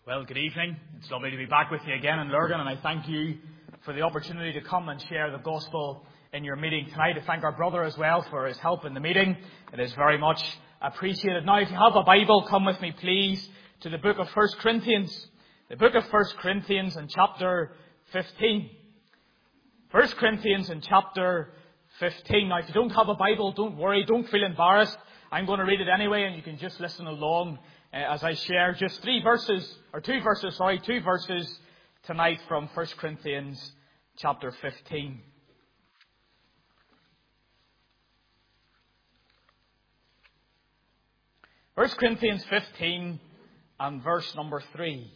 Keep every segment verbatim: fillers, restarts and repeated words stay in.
Well, good evening. It's lovely to be back with you again in Lurgan, and I thank you for the opportunity to come and share the gospel in your meeting tonight. I thank our brother as well for his help in the meeting. It is very much appreciated. Now, if you have a Bible, come with me, please, to the book of First Corinthians. The book of First Corinthians in chapter fifteen. First Corinthians in chapter fifteen. Now, if you don't have a Bible, don't worry, don't feel embarrassed. I'm going to read it anyway, and you can just listen along uh, as I share just three verses, or two verses, sorry, two verses tonight from First Corinthians chapter fifteen. First Corinthians fifteen and verse number three.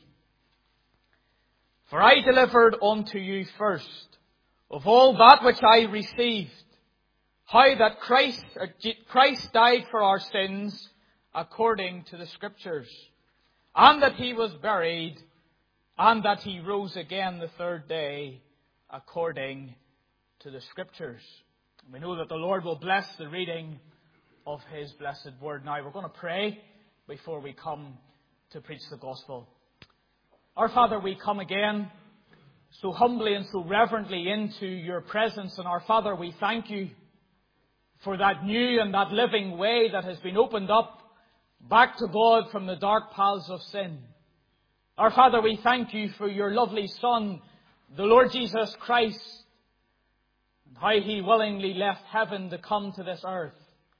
For I delivered unto you first of all that which I received, how that Christ, uh, Christ died for our sins according to the Scriptures, and that he was buried, and that he rose again the third day according to the Scriptures. We know that the Lord will bless the reading of his blessed word. Now we're going to pray before we come to preach the gospel. Our Father, we come again so humbly and so reverently into your presence. And our Father, we thank you for that new and that living way that has been opened up back to God from the dark paths of sin. Our Father, we thank you for your lovely Son, the Lord Jesus Christ, and how he willingly left heaven to come to this earth,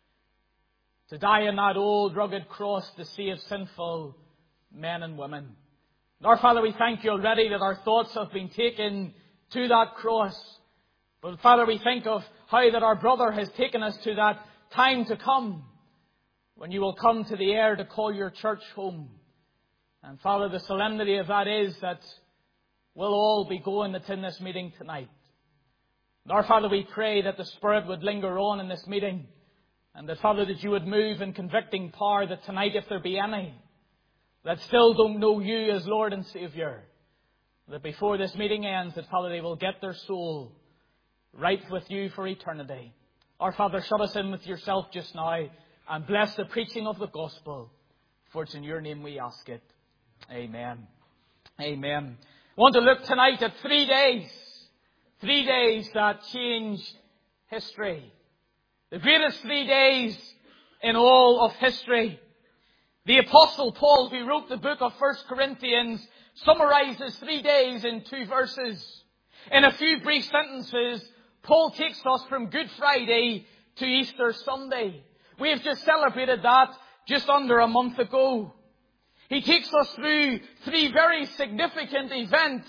to die on that old rugged cross to save sinful men and women. And our Father, we thank you already that our thoughts have been taken to that cross. But Father, we think of how that our brother has taken us to that time to come, when you will come to the air to call your church home. And Father, the solemnity of that is that we'll all be going that's in this meeting tonight. And our Father, we pray that the Spirit would linger on in this meeting, and that, Father, that you would move in convicting power, that tonight, if there be any that still don't know you as Lord and Saviour, that before this meeting ends, that, Father, they will get their soul right with you for eternity. Our Father, shut us in with yourself just now, and bless the preaching of the gospel, for it's in your name we ask it. Amen. Amen. I want to look tonight at three days. Three days that changed history. The greatest three days in all of history. The Apostle Paul, who wrote the book of First Corinthians, summarizes three days in two verses. In a few brief sentences, Paul takes us from Good Friday to Easter Sunday. We have just celebrated that just under a month ago. He takes us through three very significant events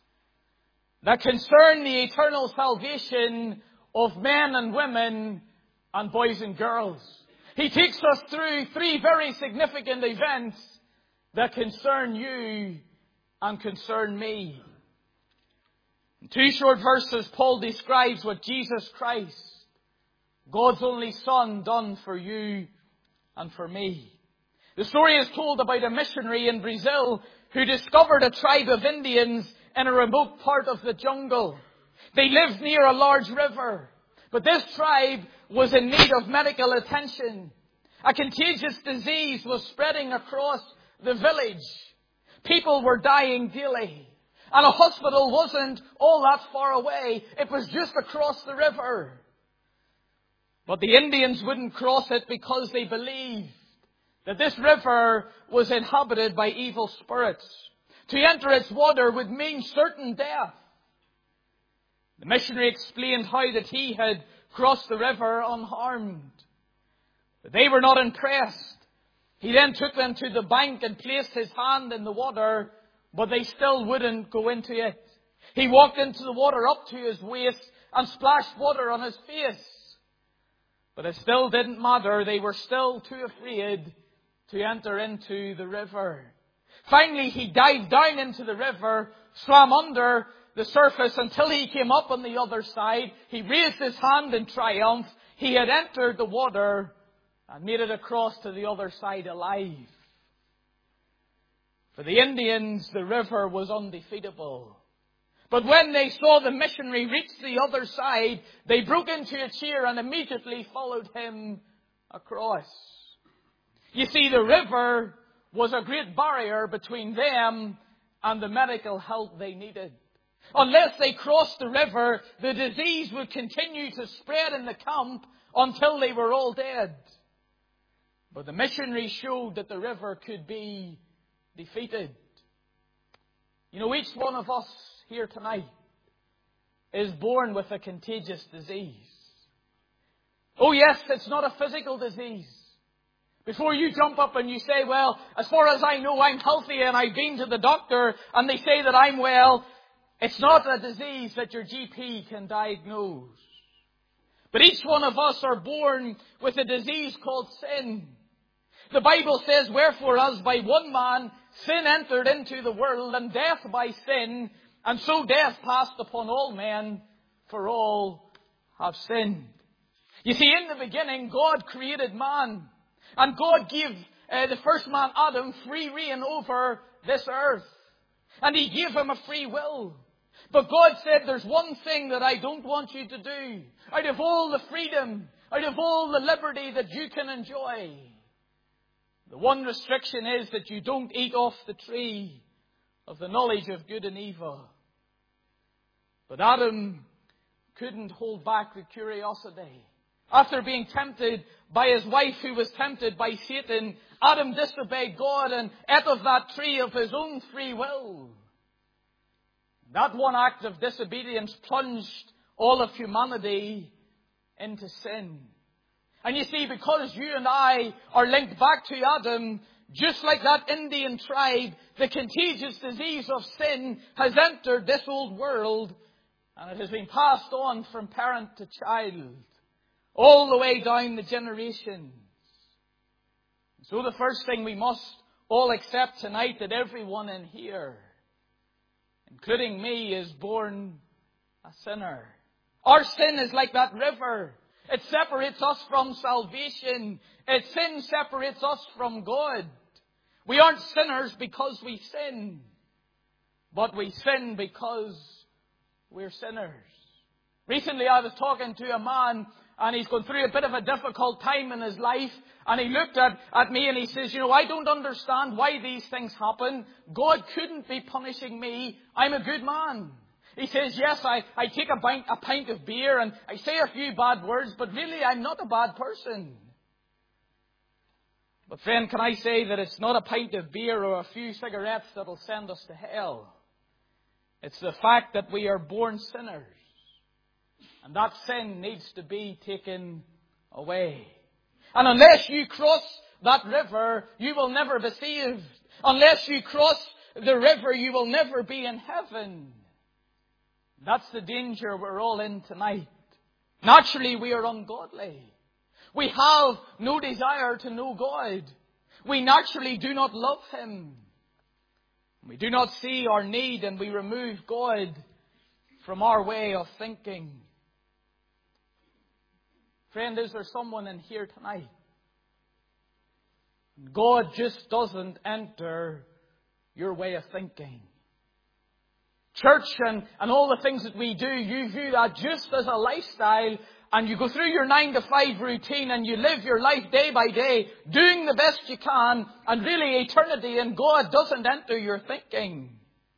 that concern the eternal salvation of men and women and boys and girls. He takes us through three very significant events that concern you and concern me. In two short verses, Paul describes what Jesus Christ, God's only Son, done for you and for me. The story is told about a missionary in Brazil who discovered a tribe of Indians in a remote part of the jungle. They lived near a large river, but this tribe was in need of medical attention. A contagious disease was spreading across the village. People were dying daily. And a hospital wasn't all that far away. It was just across the river. But the Indians wouldn't cross it because they believed that this river was inhabited by evil spirits. To enter its water would mean certain death. The missionary explained how that he had crossed the river unharmed. But they were not impressed. He then took them to the bank and placed his hand in the water, but they still wouldn't go into it. He walked into the water up to his waist and splashed water on his face. But it still didn't matter. They were still too afraid to enter into the river. Finally, he dived down into the river, swam under the surface until he came up on the other side. He raised his hand in triumph. He had entered the water and made it across to the other side alive. For the Indians, the river was undefeatable. But when they saw the missionary reach the other side, they broke into a cheer and immediately followed him across. You see, the river was a great barrier between them and the medical help they needed. Unless they crossed the river, the disease would continue to spread in the camp until they were all dead. But the missionaries showed that the river could be defeated. You know, each one of us here tonight is born with a contagious disease. Oh yes, it's not a physical disease. Before you jump up and you say, well, as far as I know, I'm healthy and I've been to the doctor and they say that I'm well, it's not a disease that your G P can diagnose. But each one of us are born with a disease called sin. The Bible says, wherefore as by one man sin entered into the world, and death by sin, and so death passed upon all men, for all have sinned. You see, in the beginning, God created man. And God gave uh, the first man, Adam, free reign over this earth. And He gave him a free will. But God said, there's one thing that I don't want you to do. Out of all the freedom, out of all the liberty that you can enjoy, the one restriction is that you don't eat off the tree of the knowledge of good and evil. But Adam couldn't hold back the curiosity. After being tempted by his wife who was tempted by Satan, Adam disobeyed God and ate of that tree of his own free will. That one act of disobedience plunged all of humanity into sin. And you see, because you and I are linked back to Adam, just like that Indian tribe, the contagious disease of sin has entered this old world, and it has been passed on from parent to child, all the way down the generations. So the first thing we must all accept tonight, that everyone in here, including me, is born a sinner. Our sin is like that river. It separates us from salvation. It sin separates us from God. We aren't sinners because we sin, but we sin because we're sinners. Recently I was talking to a man, and he's going through a bit of a difficult time in his life. And he looked at, at me and he says, you know, I don't understand why these things happen. God couldn't be punishing me. I'm a good man. He says, yes, I, I take a pint, a pint of beer and I say a few bad words, but really I'm not a bad person. But friend, can I say that it's not a pint of beer or a few cigarettes that'll send us to hell. It's the fact that we are born sinners. And that sin needs to be taken away. And unless you cross that river, you will never be saved. Unless you cross the river, you will never be in heaven. That's the danger we're all in tonight. Naturally, we are ungodly. We have no desire to know God. We naturally do not love Him. We do not see our need, and we remove God from our way of thinking. Friend, is there someone in here tonight? God just doesn't enter your way of thinking. Church and, and all the things that we do, you view that just as a lifestyle, and you go through your nine to five routine and you live your life day by day, doing the best you can, and really eternity and God doesn't enter your thinking.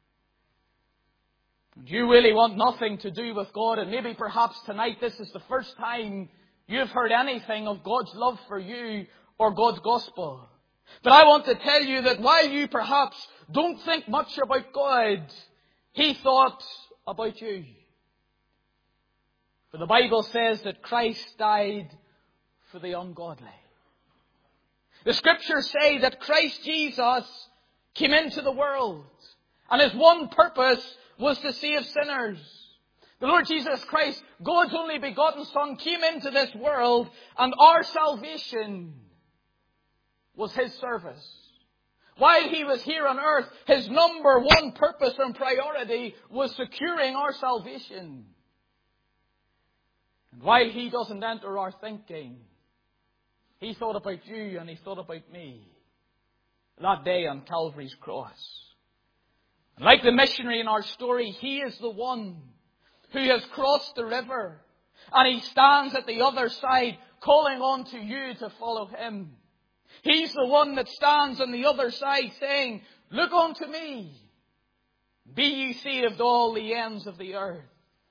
And you really want nothing to do with God, and maybe perhaps tonight this is the first time you've heard anything of God's love for you or God's gospel. But I want to tell you that while you perhaps don't think much about God, He thought about you. For the Bible says that Christ died for the ungodly. The Scriptures say that Christ Jesus came into the world, and His one purpose was to save sinners. The Lord Jesus Christ, God's only begotten Son, came into this world, and our salvation was His service. While He was here on earth, His number one purpose and priority was securing our salvation. And while He doesn't enter our thinking, He thought about you and He thought about me that day on Calvary's cross. And like the missionary in our story, He is the one who has crossed the river, and He stands at the other side calling on to you to follow Him. He's the one that stands on the other side saying, look unto me. Be ye saved all the ends of the earth.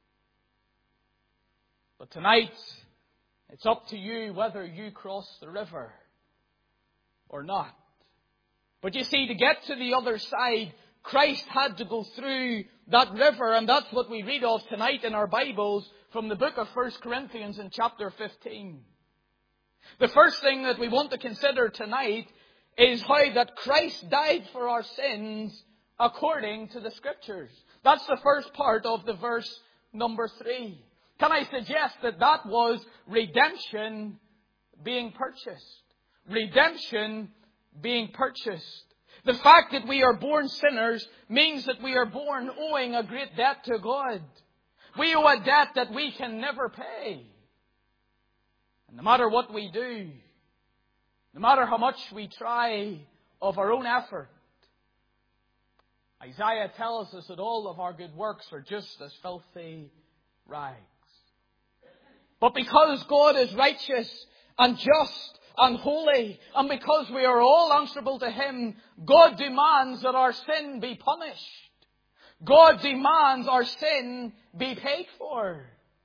But tonight, it's up to you whether you cross the river or not. But you see, to get to the other side, Christ had to go through that river, and that's what we read of tonight in our Bibles from the book of First Corinthians in chapter fifteen. The first thing that we want to consider tonight is how that Christ died for our sins according to the Scriptures. That's the first part of the verse number three. Can I suggest that that was redemption being purchased? Redemption being purchased. The fact that we are born sinners means that we are born owing a great debt to God. We owe a debt that we can never pay. And no matter what we do, no matter how much we try of our own effort, Isaiah tells us that all of our good works are just as filthy rags. But because God is righteous and just and holy, and because we are all answerable to Him, God demands that our sin be punished. God demands our sin be paid for.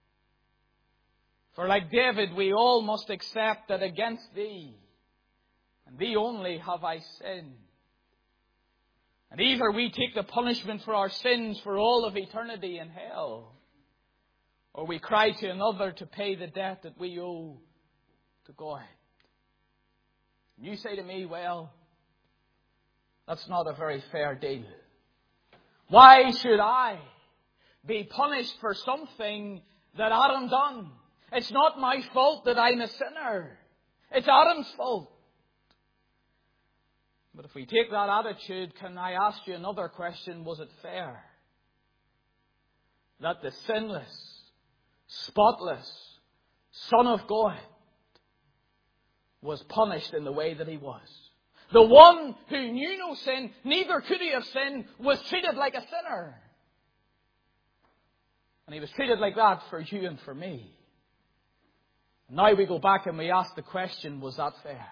For like David, we all must accept that against Thee, and Thee only, have I sinned. And either we take the punishment for our sins for all of eternity in hell, or we cry to another to pay the debt that we owe to God. And you say to me, well, that's not a very fair deal. Why should I be punished for something that Adam done? It's not my fault that I'm a sinner. It's Adam's fault. But if we take that attitude, can I ask you another question? Was it fair that the sinless, spotless Son of God was punished in the way that He was? The one who knew no sin, neither could He have sinned, was treated like a sinner. And He was treated like that for you and for me. Now we go back and we ask the question, was that fair?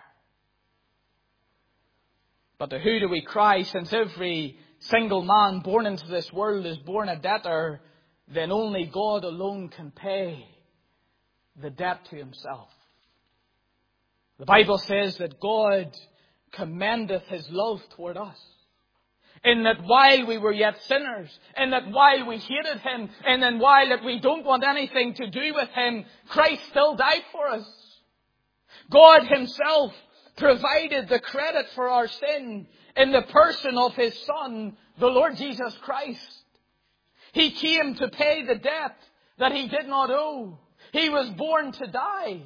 But to who do we cry? Since every single man born into this world is born a debtor, then only God alone can pay the debt to Himself. The Bible says that God commendeth His love toward us, in that while we were yet sinners, in that while we hated Him, and then while that we don't want anything to do with Him, Christ still died for us. God Himself provided the credit for our sin in the person of His Son, the Lord Jesus Christ. He came to pay the debt that He did not owe. He was born to die.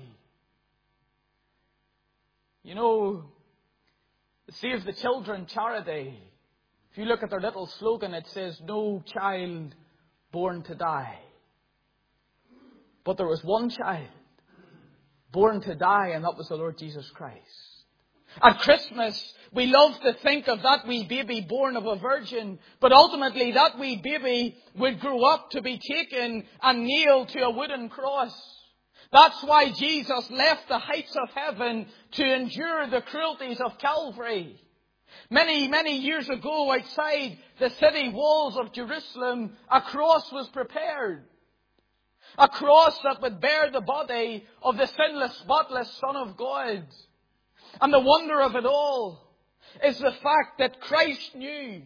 You know, the Save the Children charity, if you look at their little slogan, it says, no child born to die. But there was one child born to die, and that was the Lord Jesus Christ. At Christmas, we love to think of that wee baby born of a virgin, but ultimately that wee baby would grow up to be taken and nailed to a wooden cross. That's why Jesus left the heights of heaven to endure the cruelties of Calvary. Many, many years ago, outside the city walls of Jerusalem, a cross was prepared. A cross that would bear the body of the sinless, spotless Son of God. And the wonder of it all is the fact that Christ knew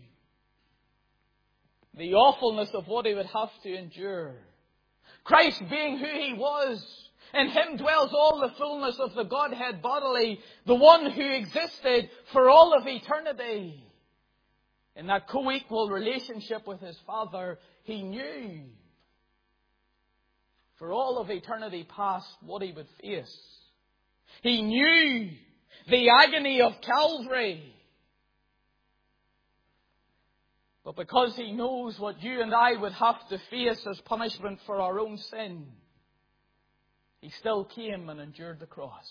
the awfulness of what He would have to endure. Christ being who He was, in Him dwells all the fullness of the Godhead bodily, the one who existed for all of eternity. In that co-equal relationship with His Father, He knew for all of eternity past what He would face. He knew the agony of Calvary. But because He knows what you and I would have to face as punishment for our own sin, He still came and endured the cross.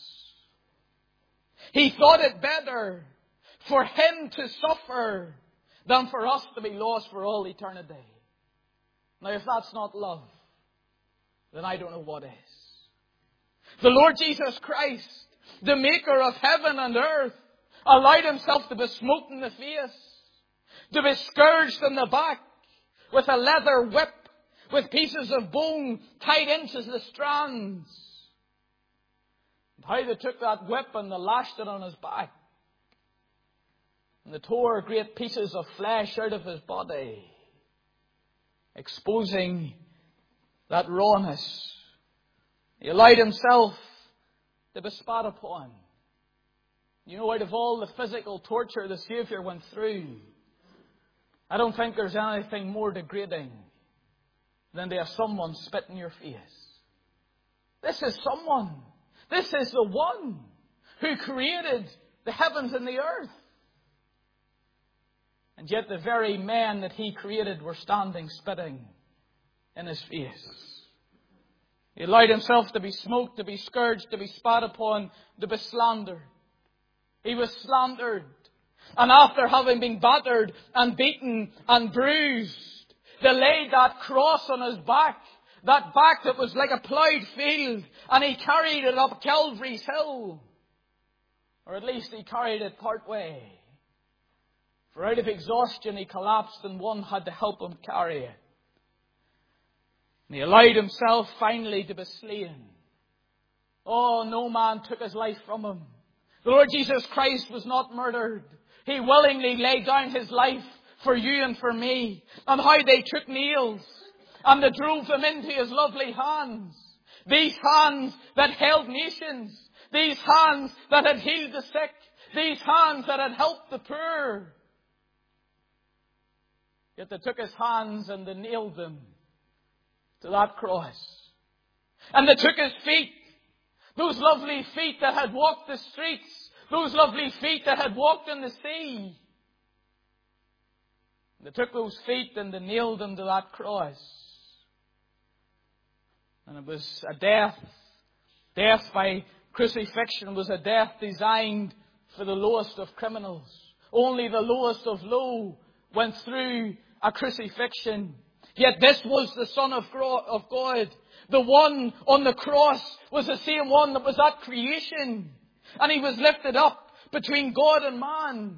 He thought it better for Him to suffer than for us to be lost for all eternity. Now, if that's not love, then I don't know what is. The Lord Jesus Christ, the maker of heaven and earth, allowed himself to be smote in the face, to be scourged in the back with a leather whip, with pieces of bone tied into the strands. And how they took that whip and they lashed it on his back. And they tore great pieces of flesh out of his body, exposing that rawness. He allowed himself to be spat upon. You know, out of all the physical torture the Saviour went through, I don't think there's anything more degrading than to have someone spit in your face. This is someone. This is the one who created the heavens and the earth. And yet the very men that he created were standing spitting in his face. He allowed himself to be smoked, to be scourged, to be spat upon, to be slandered. He was slandered. And after having been battered and beaten and bruised, they laid that cross on his back. That back that was like a ploughed field. And he carried it up Calvary's hill. Or at least he carried it part way. For out of exhaustion he collapsed and one had to help him carry it. And he allowed himself finally to be slain. Oh, no man took his life from him. The Lord Jesus Christ was not murdered. He willingly laid down his life for you and for me. And how they took nails and they drove them into his lovely hands. These hands that held nations. These hands that had healed the sick. These hands that had helped the poor. Yet they took his hands and they nailed them to that cross. And they took his feet. Those lovely feet that had walked the streets. Those lovely feet that had walked in the sea. They took those feet and they nailed them to that cross. And it was a death. Death by crucifixion was a death designed for the lowest of criminals. Only the lowest of low went through a crucifixion. Yet this was the Son of God. The one on the cross was the same one that was at creation. And he was lifted up between God and man.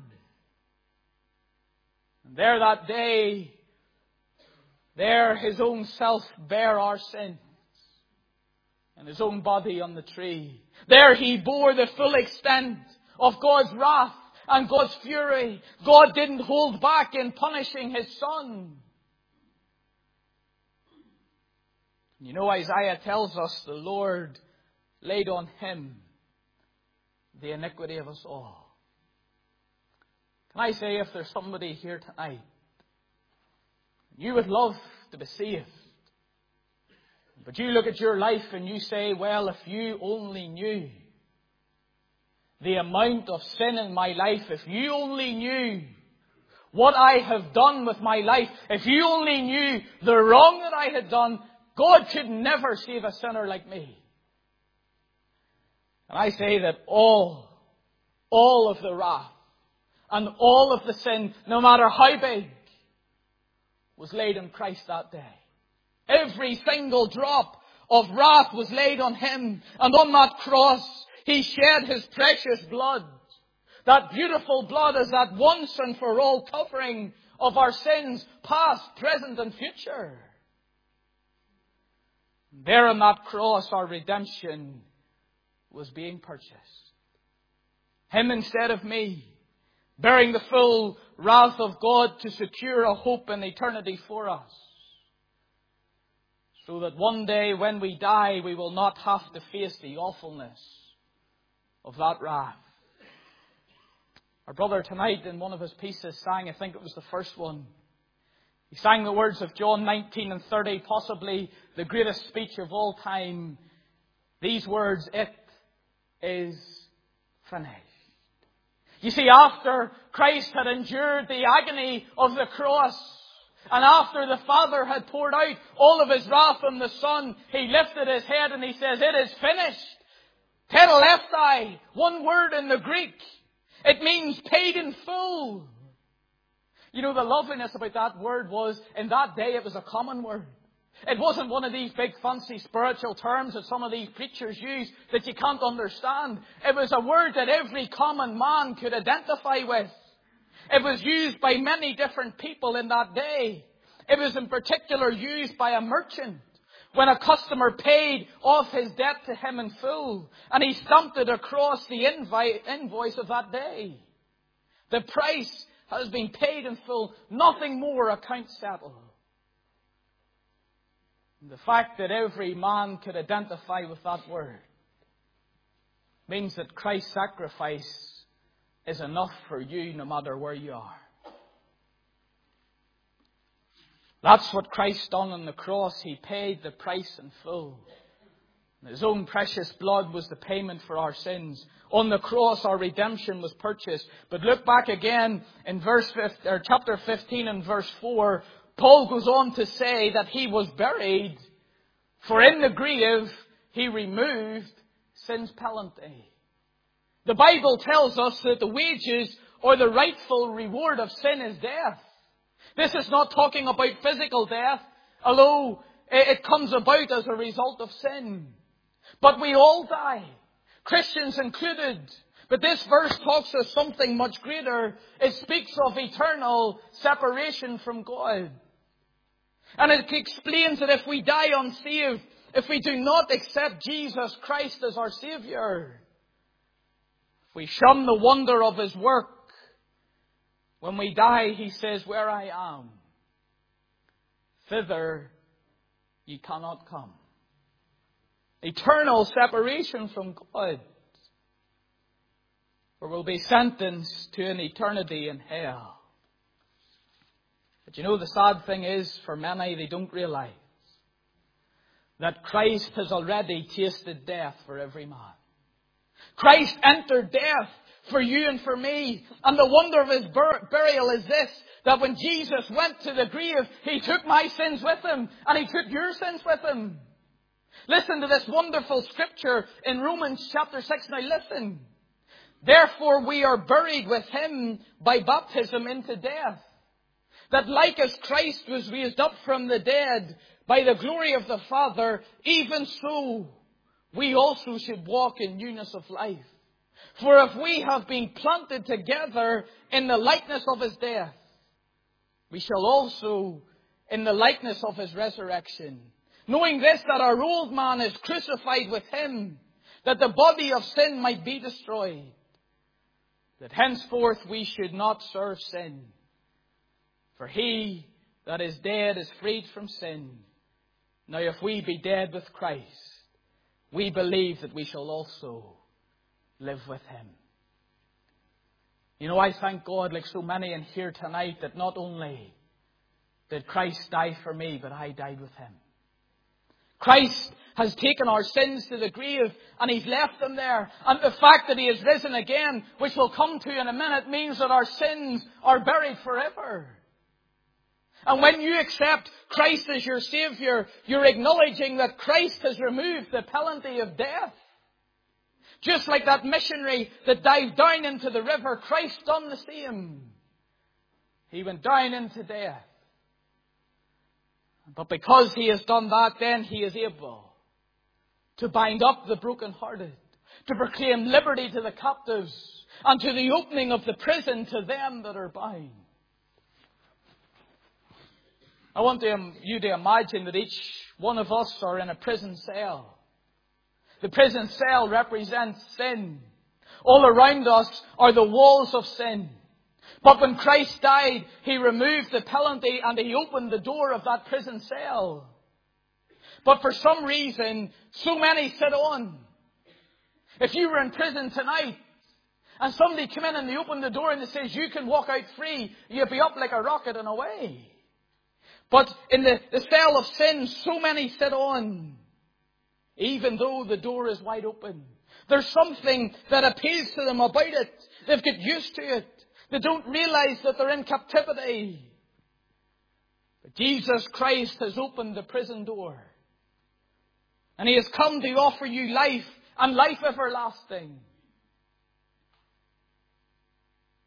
And there that day, there his own self bare our sins. And his own body on the tree. There he bore the full extent of God's wrath and God's fury. God didn't hold back in punishing his Son. You know, Isaiah tells us the Lord laid on him the iniquity of us all. Can I say, if there's somebody here tonight, you would love to be saved, but you look at your life and you say, well, if you only knew the amount of sin in my life, if you only knew what I have done with my life, if you only knew the wrong that I had done, God could never save a sinner like me. And I say that all, all of the wrath and all of the sin, no matter how big, was laid on Christ that day. Every single drop of wrath was laid on him. And on that cross, he shed his precious blood. That beautiful blood is that once and for all covering of our sins, past, present and future. There on that cross, our redemption was being purchased. Him instead of me, bearing the full wrath of God to secure a hope in eternity for us. So that one day when we die, we will not have to face the awfulness of that wrath. Our brother tonight in one of his pieces sang, I think it was the first one, he sang the words of John nineteen and thirty, possibly the greatest speech of all time. These words, it is finished. You see, after Christ had endured the agony of the cross, and after the Father had poured out all of his wrath on the Son, he lifted his head and he says, it is finished. Tetelestai, one word in the Greek. It means paid in full. You know, the loveliness about that word was, in that day it was a common word. It wasn't one of these big fancy spiritual terms that some of these preachers use that you can't understand. It was a word that every common man could identify with. It was used by many different people in that day. It was in particular used by a merchant when a customer paid off his debt to him in full and he stamped it across the invi- invoice of that day. The price has been paid in full, nothing more, account settled. The fact that every man could identify with that word means that Christ's sacrifice is enough for you no matter where you are. That's what Christ done on the cross. He paid the price in full. His own precious blood was the payment for our sins. On the cross, our redemption was purchased. But look back again in verse fifteen, or chapter fifteen and verse four. Paul goes on to say that he was buried, for in the grave he removed sin's penalty. The Bible tells us that the wages or the rightful reward of sin is death. This is not talking about physical death, although it comes about as a result of sin. But we all die, Christians included. But this verse talks of something much greater. It speaks of eternal separation from God. And it explains that if we die unsaved, if we do not accept Jesus Christ as our Saviour, if we shun the wonder of His work, when we die, He says, where I am, thither ye cannot come. Eternal separation from God, or we'll be sentenced to an eternity in hell. But you know, the sad thing is, for many, they don't realize that Christ has already tasted death for every man. Christ entered death for you and for me. And the wonder of His bur- burial is this, that when Jesus went to the grave, He took my sins with Him, and He took your sins with Him. Listen to this wonderful scripture in Romans chapter six. Now listen. Therefore we are buried with Him by baptism into death, that like as Christ was raised up from the dead by the glory of the Father, even so we also should walk in newness of life. For if we have been planted together in the likeness of His death, we shall also in the likeness of His resurrection. Knowing this, that our old man is crucified with Him, that the body of sin might be destroyed, that henceforth we should not serve sin. For he that is dead is freed from sin. Now if we be dead with Christ, we believe that we shall also live with Him. You know, I thank God, like so many in here tonight, that not only did Christ die for me, but I died with Him. Christ has taken our sins to the grave and He's left them there. And the fact that He has risen again, which we'll come to in a minute, means that our sins are buried forever. And when you accept Christ as your Saviour, you're acknowledging that Christ has removed the penalty of death. Just like that missionary that dived down into the river, Christ done the same. He went down into death. But because He has done that, then He is able to bind up the brokenhearted, to proclaim liberty to the captives, and to the opening of the prison to them that are bound. I want you to imagine that each one of us are in a prison cell. The prison cell represents sin. All around us are the walls of sin. But when Christ died, He removed the penalty and He opened the door of that prison cell. But for some reason, so many sit on. If you were in prison tonight, and somebody came in and they opened the door and they says, you can walk out free, you'd be up like a rocket and away. But in the, the cell of sin, so many sit on, even though the door is wide open. There's something that appeals to them about it. They've got used to it. They don't realize that they're in captivity. But Jesus Christ has opened the prison door. And He has come to offer you life, and life everlasting.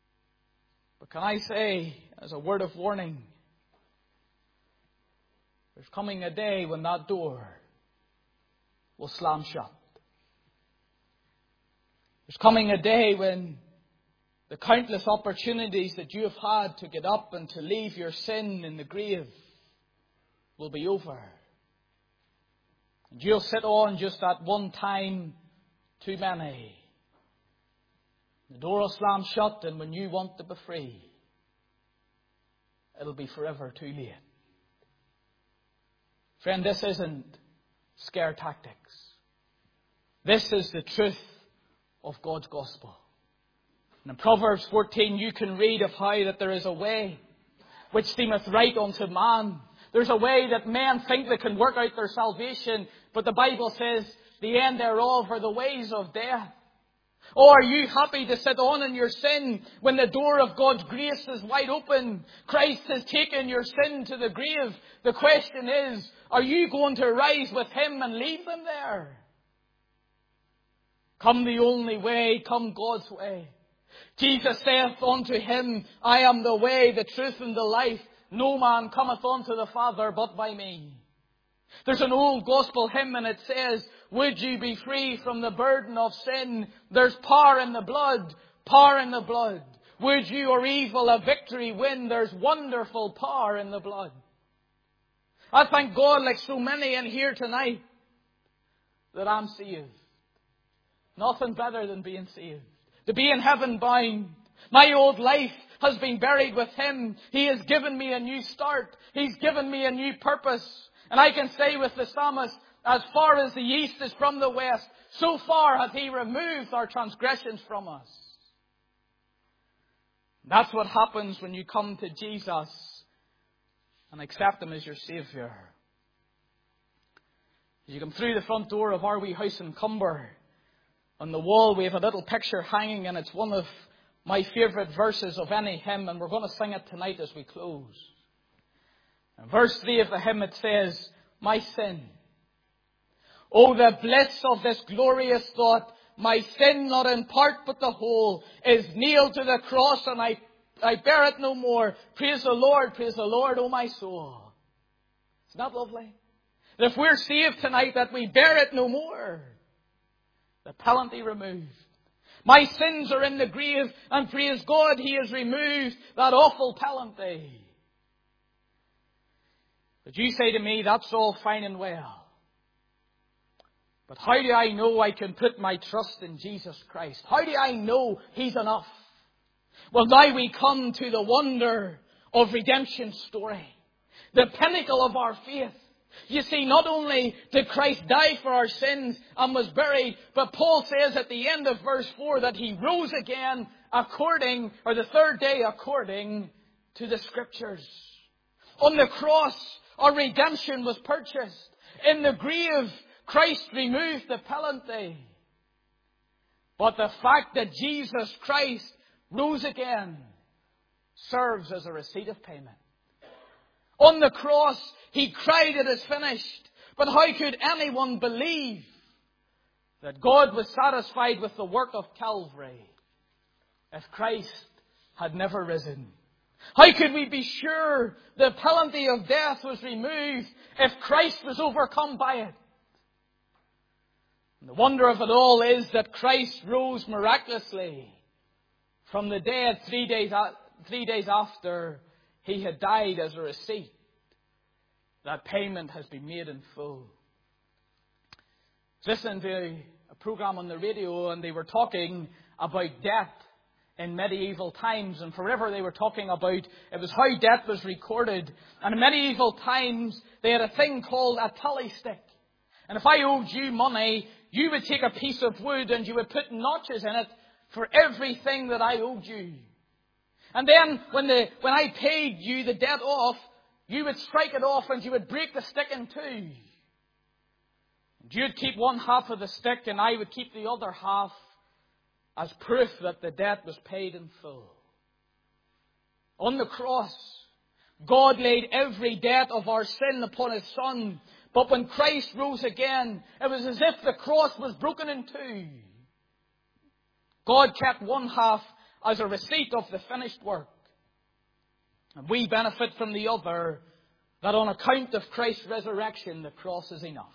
But can I say, as a word of warning, There's coming a day when that door will slam shut. There's coming a day when the countless opportunities that you have had to get up and to leave your sin in the grave will be over. And you'll sit on just that one time too many. The door will slam shut, and when you want to be free, it'll be forever too late. Friend, this isn't scare tactics. This is the truth of God's gospel. And in Proverbs fourteen, you can read of how that there is a way which seemeth right unto man. There's a way that men think they can work out their salvation, but the Bible says the end thereof are the ways of death. Or are you happy to sit on in your sin when the door of God's grace is wide open? Christ has taken your sin to the grave. The question is, are you going to rise with Him and leave them there? Come the only way, come God's way. Jesus saith unto him, I am the way, the truth, and the life. No man cometh unto the Father but by me. There's an old gospel hymn and it says, would you be free from the burden of sin? There's power in the blood, power in the blood. Would you or evil a victory win? There's wonderful power in the blood. I thank God, like so many in here tonight, that I'm saved. Nothing better than being saved. To be in heaven bound. My old life has been buried with Him. He has given me a new start. He's given me a new purpose. And I can say with the psalmist, as far as the east is from the west, so far hath He removed our transgressions from us. That's what happens when you come to Jesus and accept Him as your Saviour. As you come through the front door of our wee house in Cumber, on the wall we have a little picture hanging, and it's one of my favourite verses of any hymn, and we're going to sing it tonight as we close. In verse three of the hymn it says, my sin. Oh, the bliss of this glorious thought, my sin, not in part but the whole, is nailed to the cross, and I, I bear it no more. Praise the Lord, praise the Lord, oh my soul. Isn't that lovely? That if we're saved tonight, that we bear it no more. The penalty removed. My sins are in the grave, and praise God, He has removed that awful penalty. But you say to me, that's all fine and well. But how do I know I can put my trust in Jesus Christ? How do I know He's enough? Well, now we come to the wonder of redemption's story. The pinnacle of our faith. You see, not only did Christ die for our sins and was buried, but Paul says at the end of verse four that He rose again according, or the third day according to the Scriptures. On the cross, our redemption was purchased. In the grave, Christ removed the penalty. But the fact that Jesus Christ rose again serves as a receipt of payment. On the cross, He cried, it is finished. But how could anyone believe that God was satisfied with the work of Calvary if Christ had never risen? How could we be sure the penalty of death was removed if Christ was overcome by it? And the wonder of it all is that Christ rose miraculously from the dead three days, three days after He had died as a receipt. That payment has been made in full. I was listening to a program on the radio, and they were talking about death in medieval times. And forever they were talking about, it was how death was recorded. And in medieval times, they had a thing called a tally stick. And if I owed you money, you would take a piece of wood and you would put notches in it for everything that I owed you. And then when the when I paid you the debt off, you would strike it off and you would break the stick in two. And you'd keep one half of the stick and I would keep the other half as proof that the debt was paid in full. On the cross, God laid every debt of our sin upon His Son. But when Christ rose again, it was as if the cross was broken in two. God kept one half as a receipt of the finished work. And we benefit from the other that on account of Christ's resurrection, the cross is enough.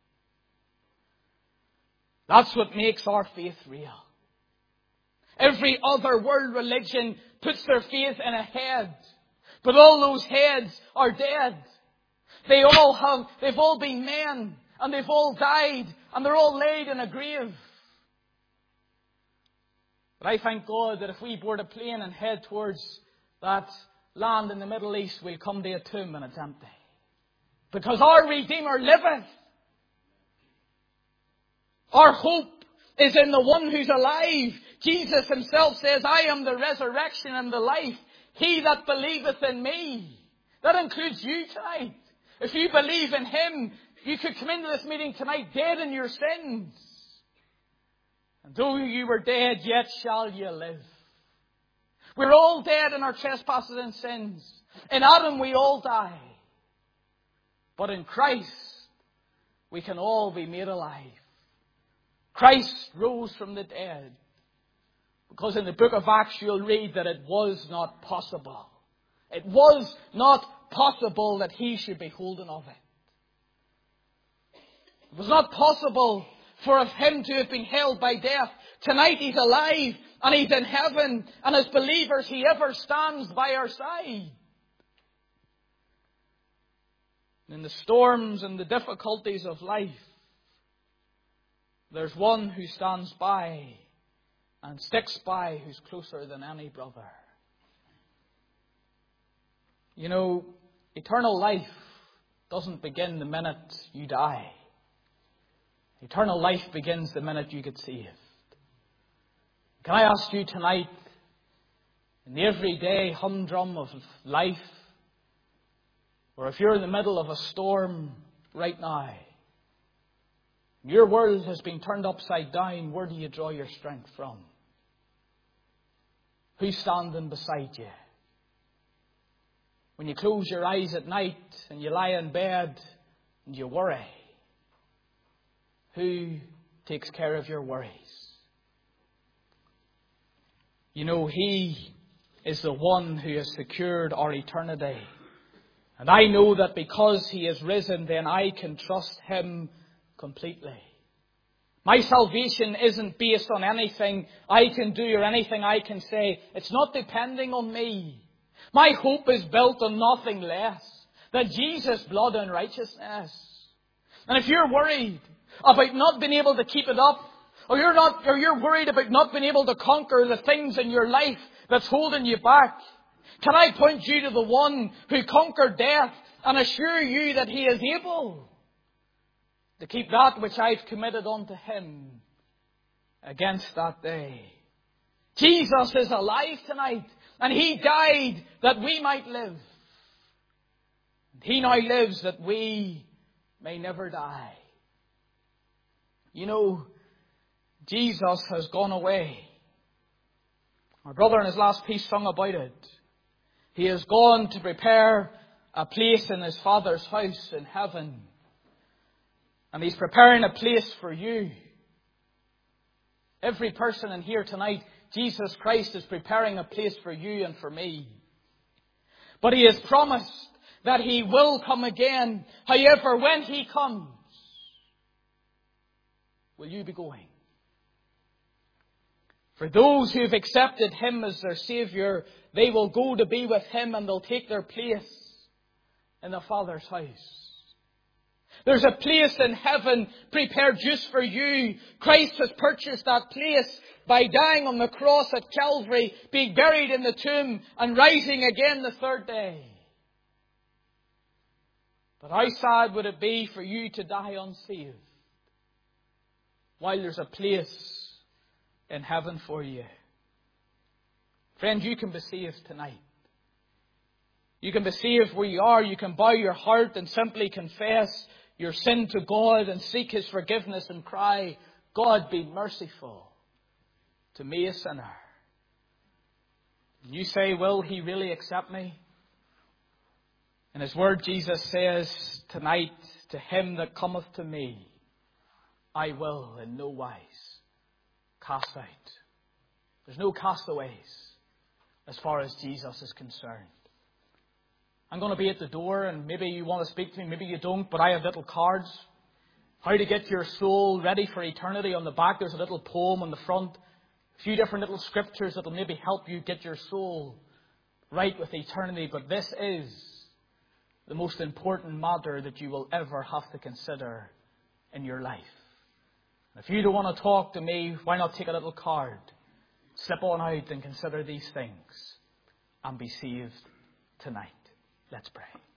That's what makes our faith real. Every other world religion puts their faith in a head. But all those heads are dead. They all have, they've all been men. And they've all died. And they're all laid in a grave. But I thank God that if we board a plane and head towards that land in the Middle East, we'll come to a tomb and it's empty. Because our Redeemer liveth. Our hope is in the one who's alive. Jesus himself says, I am the resurrection and the life. He that believeth in me. That includes you tonight. If you believe in him, you could come into this meeting tonight dead in your sins. And though you were dead, yet shall you live. We're all dead in our trespasses and sins. In Adam we all die. But in Christ, we can all be made alive. Christ rose from the dead. Because in the book of Acts you'll read that it was not possible. It was not possible that he should be holding of it. It was not possible for him to have been held by death. Tonight he's alive and he's in heaven. And as believers he ever stands by our side. In the storms and the difficulties of life, there's one who stands by and sticks by who's closer than any brother. You know, eternal life doesn't begin the minute you die. Eternal life begins the minute you get saved. Can I ask you tonight, in the everyday humdrum of life, or if you're in the middle of a storm right now, your world has been turned upside down, where do you draw your strength from? Who's standing beside you? When you close your eyes at night and you lie in bed and you worry, who takes care of your worries? You know, he is the one who has secured our eternity. And I know that because he is risen, then I can trust him completely. My salvation isn't based on anything I can do or anything I can say. It's not depending on me. My hope is built on nothing less than Jesus' blood and righteousness. And if you're worried about not being able to keep it up, or you're not, or you're worried about not being able to conquer the things in your life that's holding you back, can I point you to the one who conquered death and assure you that he is able to keep that which I've committed unto him against that day? Jesus is alive tonight, and he died that we might live. He now lives that we may never die. You know, Jesus has gone away. Our brother in his last piece sung about it. He has gone to prepare a place in his Father's house in heaven. And he's preparing a place for you. Every person in here tonight, Jesus Christ is preparing a place for you and for me. But he has promised that he will come again. However, when he comes, will you be going? For those who have accepted him as their Saviour, they will go to be with him and they'll take their place in the Father's house. There's a place in heaven prepared just for you. Christ has purchased that place by dying on the cross at Calvary, being buried in the tomb and rising again the third day. But how sad would it be for you to die unsaved while there's a place in heaven for you? Friend, you can be saved tonight. You can be saved where you are. You can bow your heart and simply confess your sin to God and seek his forgiveness and cry, God, be merciful to me, a sinner. And you say, will he really accept me? In his word, Jesus says tonight, to him that cometh to me, I will in no wise cast out. There's no castaways as far as Jesus is concerned. I'm going to be at the door, and maybe you want to speak to me, maybe you don't, but I have little cards. How to get your soul ready for eternity. On the back there's a little poem on the front. A few different little scriptures that will maybe help you get your soul right with eternity. But this is the most important matter that you will ever have to consider in your life. If you don't want to talk to me, why not take a little card, slip on out and consider these things and be saved tonight. Let's pray.